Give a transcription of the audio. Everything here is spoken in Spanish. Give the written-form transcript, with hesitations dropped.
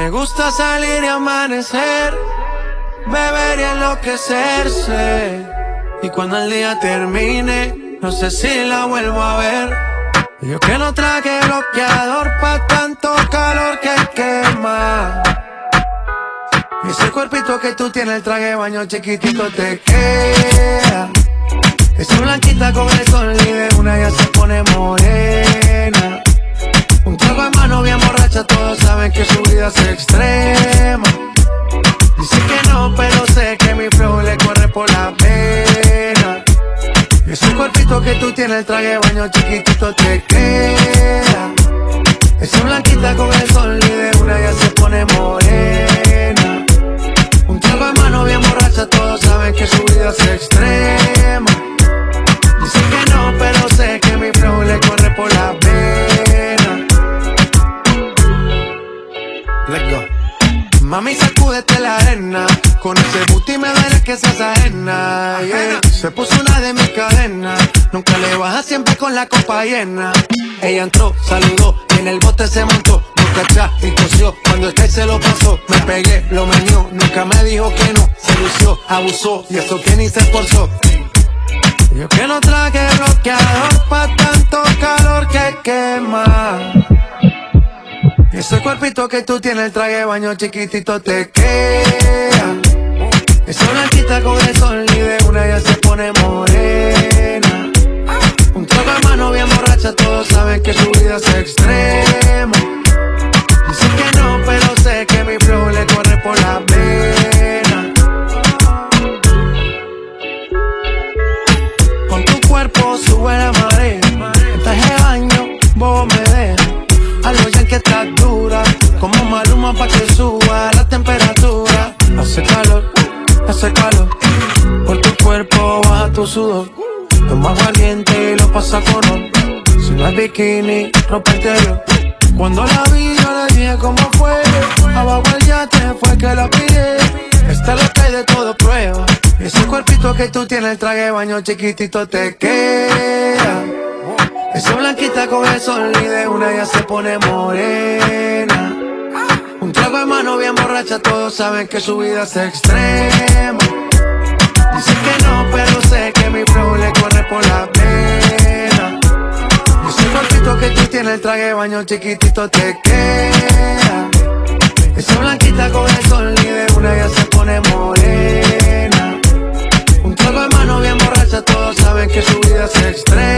Me gusta salir y amanecer, beber y enloquecerse. Y cuando el día termine, no sé si la vuelvo a ver. Yo que no traje bloqueador pa' tanto calor que quema. Y ese cuerpito que tú tienes, el traje de baño chiquitito te queda. Esa blanquita con el sol y de una ya se pone morena. Un trago en mano bien borracha, todos saben que su vida es extrema. Dice que no, pero sé que mi flow le corre por la pena. Y ese cuerpito que tú tienes, el traje de baño chiquitito te queda. Esa blanquita con el sol y de una ya se pone morena. Un trago en mano bien borracha, todos saben que su vida es extrema. Dice que no, pero sé que mi flow le corre por la pena. Let's go. Mami, sacúdete la arena. Con ese booty me verás que seas ajena, yeah. Se puso una de mis cadenas. Nunca le baja, siempre con la copa llena. Ella entró, saludó, y en el bote se montó. Boca atrás y tosió, cuando el que se lo pasó. Me pegué, lo menió, nunca me dijo que no. Se lució, abusó, y eso que ni se esforzó. Yo que no traje bloqueador pa' tanto calor que quema. Ese cuerpito que tú tienes, el traje de baño chiquitito te queda. Esa blanquita con el sol y de una ya se pone morena. Un trago de mano bien borracha, todos saben que su vida es extrema. Dicen que no, pero sé que mi flow le corre por la pena. Con tu cuerpo sube la marea. En traje de baño, bobo me deja. Algo ya que está dura, como Maluma pa' que suba la temperatura. Hace calor, por tu cuerpo baja tu sudor. Toma valiente y lo pasa con honor. Si no es bikini, ropa interior. Cuando la vi yo le dije cómo fue. Abajo el yate fue que la pillé. Esta es lo que hay de todo prueba. Ese cuerpito que tú tienes, el traje de baño chiquitito te queda. Esa blanquita con el sol y de una ya se pone morena. Un trago de mano bien borracha, todos saben que su vida es extrema. Dicen que no, pero sé que mi flow le corre por la pena. Ese cuerpito que tú tienes, el traje de baño chiquitito te queda. Esa blanquita con el sol y de una ya se pone morena. Un trago de mano bien borracha, todos saben que su vida es extrema.